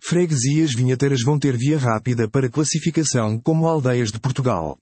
Freguesias vinheteiras vão ter via rápida para classificação como aldeias de Portugal.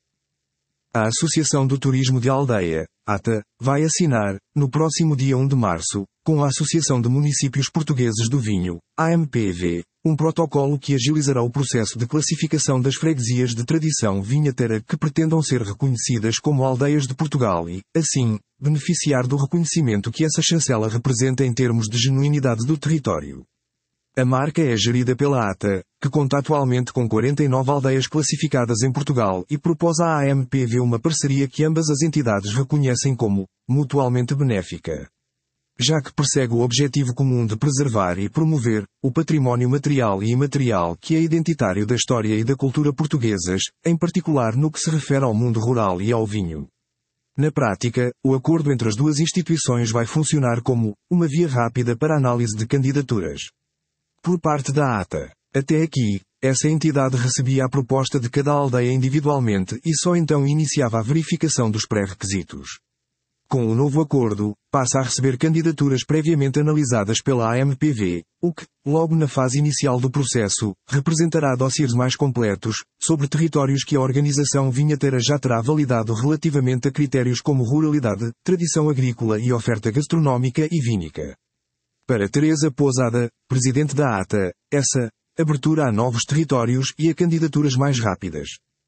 A Associação do Turismo de Aldeia, ATA, vai assinar, no próximo dia 1 de março, com a Associação de Municípios Portugueses do Vinho, AMPV, um protocolo que agilizará o processo de classificação das freguesias de tradição vinheteira que pretendam ser reconhecidas como aldeias de Portugal e, assim, beneficiar do reconhecimento que essa chancela representa em termos de genuinidade do território. A marca é gerida pela ATA, que conta atualmente com 49 aldeias classificadas em Portugal e propôs à AMPV uma parceria que ambas as entidades reconhecem como mutualmente benéfica. Já que persegue o objetivo comum de preservar e promover o património material e imaterial que é identitário da história e da cultura portuguesas, em particular no que se refere ao mundo rural e ao vinho. Na prática, o acordo entre as duas instituições vai funcionar como uma via rápida para análise de candidaturas. Por parte da ATA. Até aqui, essa entidade recebia a proposta de cada aldeia individualmente e só então iniciava a verificação dos pré-requisitos. Com o novo acordo, passa a receber candidaturas previamente analisadas pela AMPV, o que, logo na fase inicial do processo, representará dossiês mais completos, sobre territórios que a organização vinheteira já terá validado relativamente a critérios como ruralidade, tradição agrícola e oferta gastronómica e vínica. Para Teresa Pousada, presidente da ATA, essa abertura a novos territórios e a candidaturas mais rápidas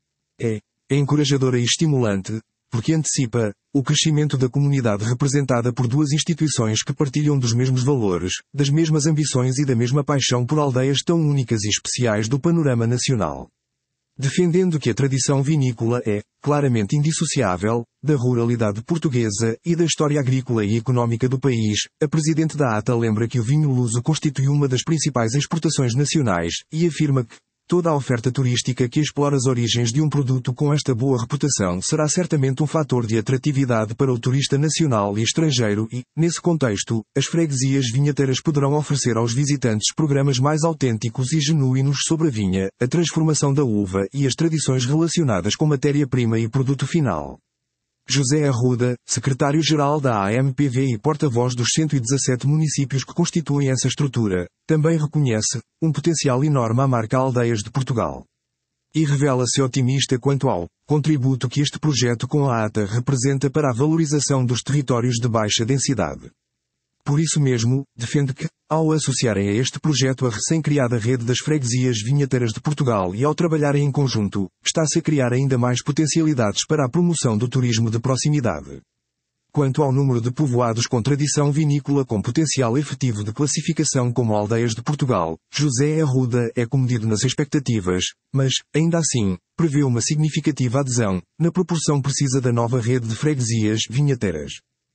é encorajadora e estimulante, porque antecipa o crescimento da comunidade representada por duas instituições que partilham dos mesmos valores, das mesmas ambições e da mesma paixão por aldeias tão únicas e especiais do panorama nacional. Defendendo que a tradição vinícola é, claramente indissociável, da ruralidade portuguesa e da história agrícola e económica do país, a presidente da ATA lembra que o vinho luso constitui uma das principais exportações nacionais, e afirma que toda a oferta turística que explora as origens de um produto com esta boa reputação será certamente um fator de atratividade para o turista nacional e estrangeiro e, nesse contexto, as freguesias vinheteiras poderão oferecer aos visitantes programas mais autênticos e genuínos sobre a vinha, a transformação da uva e as tradições relacionadas com matéria-prima e produto final. José Arruda, secretário-geral da AMPV e porta-voz dos 117 municípios que constituem essa estrutura, também reconhece um potencial enorme à marca Aldeias de Portugal. E revela-se otimista quanto ao contributo que este projeto com a ATA representa para a valorização dos territórios de baixa densidade. Por isso mesmo, defende que, ao associarem a este projeto a recém-criada rede das freguesias vinheteiras de Portugal e ao trabalharem em conjunto, está-se a criar ainda mais potencialidades para a promoção do turismo de proximidade. Quanto ao número de povoados com tradição vinícola com potencial efetivo de classificação como aldeias de Portugal, José Arruda é comedido nas expectativas, mas, ainda assim, prevê uma significativa adesão, na proporção precisa da nova rede de freguesias vinheteiras.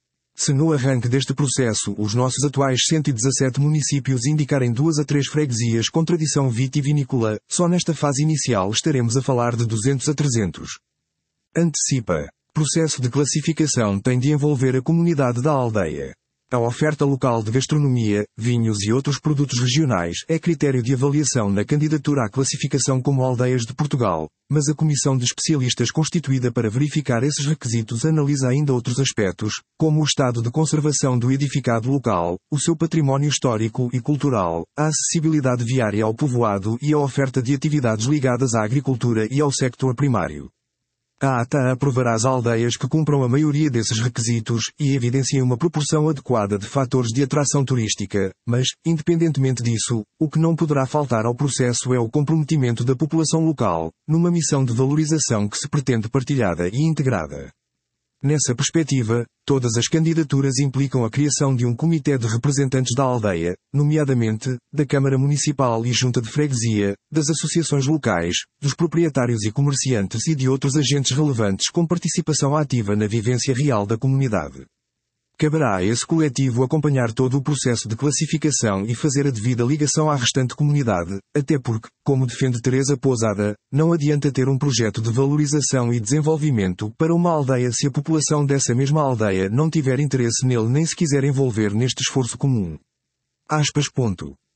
Se no arranque deste processo os nossos atuais 117 municípios indicarem 2 a 3 freguesias com tradição vitivinícola, só nesta fase inicial estaremos a falar de 200 a 300. Antecipa. Processo de classificação tem de envolver a comunidade da aldeia. A oferta local de gastronomia, vinhos e outros produtos regionais é critério de avaliação na candidatura à classificação como Aldeias de Portugal, mas a comissão de especialistas constituída para verificar esses requisitos analisa ainda outros aspectos, como o estado de conservação do edificado local, o seu património histórico e cultural, a acessibilidade viária ao povoado e a oferta de atividades ligadas à agricultura e ao sector primário. A ATA aprovará as aldeias que cumpram a maioria desses requisitos e evidenciem uma proporção adequada de fatores de atração turística, mas, independentemente disso, o que não poderá faltar ao processo é o comprometimento da população local, numa missão de valorização que se pretende partilhada e integrada. Nessa perspectiva, todas as candidaturas implicam a criação de um comitê de representantes da aldeia, nomeadamente, da Câmara Municipal e Junta de Freguesia, das associações locais, dos proprietários e comerciantes e de outros agentes relevantes com participação ativa na vivência real da comunidade. Caberá a esse coletivo acompanhar todo o processo de classificação e fazer a devida ligação à restante comunidade, até porque, como defende Teresa Pousada, não adianta ter um projeto de valorização e desenvolvimento para uma aldeia se a população dessa mesma aldeia não tiver interesse nele nem se quiser envolver neste esforço comum.